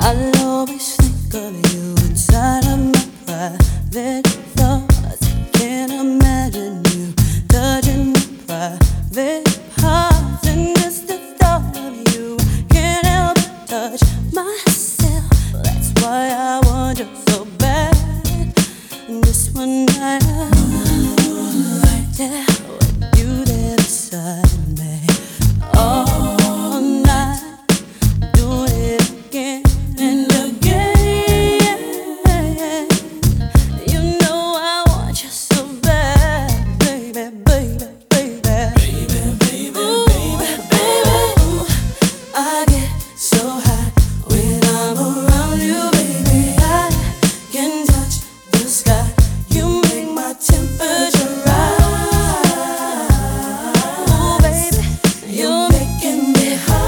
I'll always think of you inside of my private thoughts. Can't imagine you touching my private parts. And just the thought of you, can't help but touch myself. That's why I want you so bad. And this one night right there with you there beside me, all night doing it again and again. You know I want you so bad, baby, baby, baby, baby, baby, ooh, baby. Ooh, I get so high when I'm around you, baby. I can touch the sky. You make my temperature rise. Ooh, baby, you're making me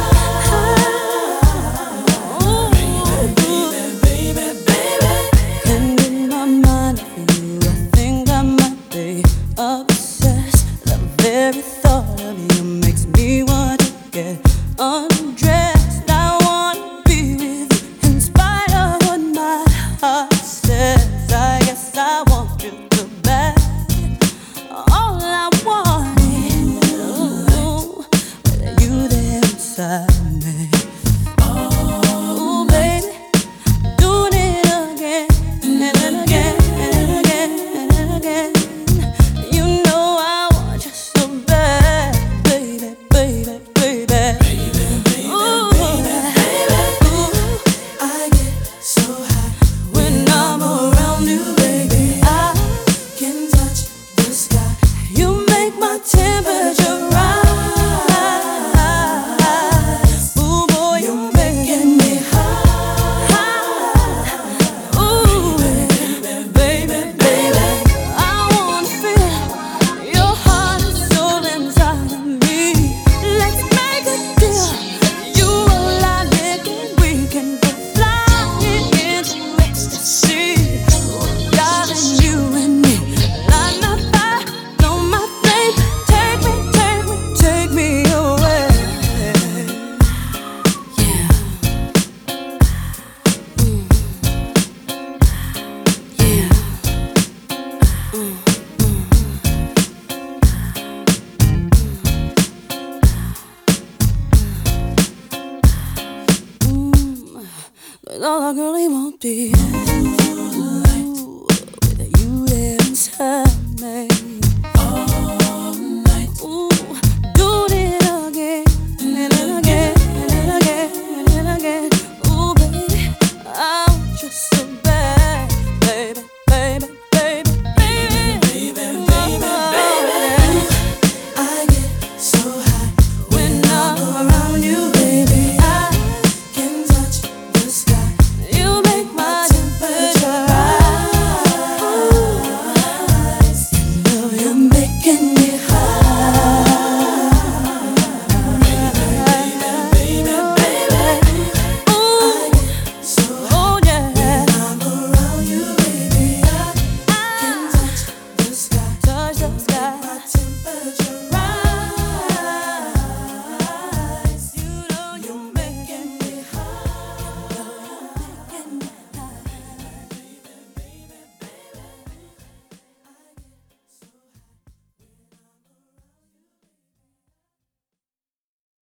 high. Ooh, baby, baby, baby. Can't get my mind off you. I think I might be obsessed. The very thought of you makes me want to get undressed. I wanna be with you in spite of what my heart says. I guess I want you to bad. All I want is with you there inside me. Ooh, baby, doing it again and again and again and again. You know I want you so bad, baby, baby, baby, ooh, baby. Ooh, I get so high when I'm around you, baby. I can touch the sky. You make my temperature rise. Ooh, boy, you're making me high. Ooh, baby, baby, baby. I wanna feel your heart and soul inside of me. Let's make a deal. You and I naked, we can go flying into ecstasy. Darling, you and me, light my fire, blow my flame. Take me, take me, take me away. Yeah. Yeah. But all I really won't be